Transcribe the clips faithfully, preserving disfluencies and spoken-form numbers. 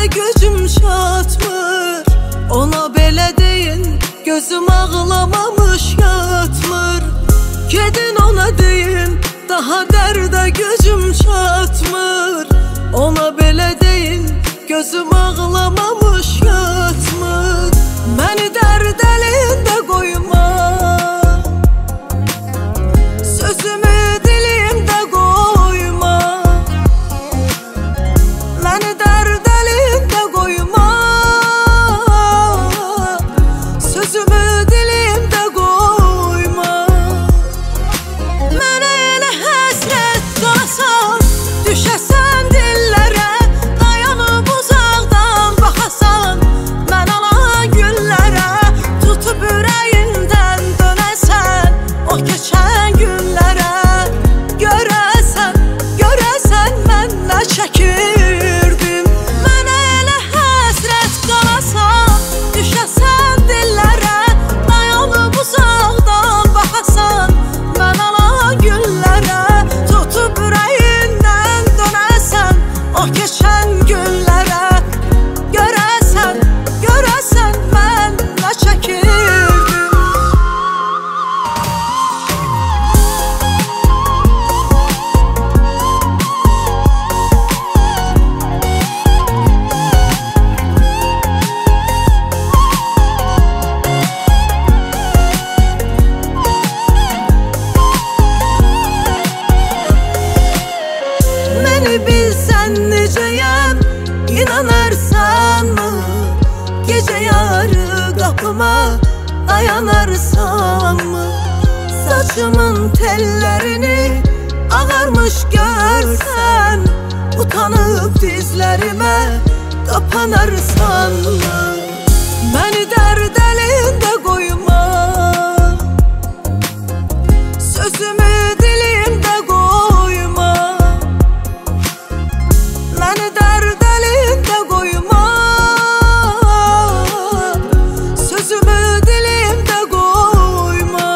gücüm çatmır. Ona belə deyin, gözüm ağlamamış yatmır. Gedin ona deyin, daha dərdə gücüm çatmır. Ona belə deyin, gözüm ağlamamış yatmır. Məni dərd əlində qoyma, sözümü dilimdə qoyma. Məni dərd əlində qoyma, sözümü dilimdə qoyma. Mənə elə həsrət qalasan, düşəsən dillərə, dayanıb uzaqdan baxasan, mən alan güllərə, tutub ürəyindən dönəsən, o keçən günlərə. Görəsən, görəsən mən nə çəkirdim. Mənə elə həsrət qalasan, düşəsən dillərə, dayanıb uzaqdan baxasan, mən alan güllərə, tutub ürəyindən dönəsən, o keçən günlərə. Görəsən, görəsən mən nə çəkirdim. Məni bilsən necəyəm, inanarsanmı? Gecə yarı qapıma dayanarsanmı? Saçımın tellərini ağarmış görsən, utanıb dizlərimə qapanarsanmı? Məni dərd əlində qoyma, sözümü dilimdə qoyma. Məni dərd əlində qoyma, sözümü dilimdə qoyma.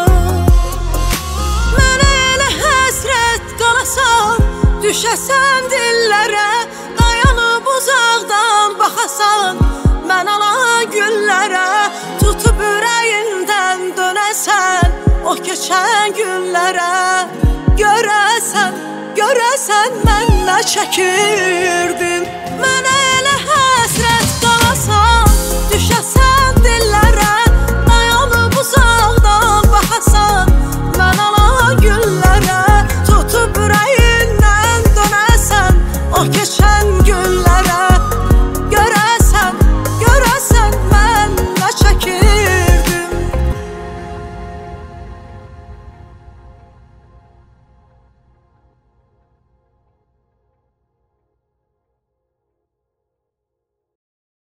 Mənə elə həsrət qalasan, düşəsən dillərə, dayanıb uzaqdan baxasan, mən alan güllərə, tutub ürəyindən dönəsən, o keçən günlərə. Görəsən, görəsən mən nə çəkir.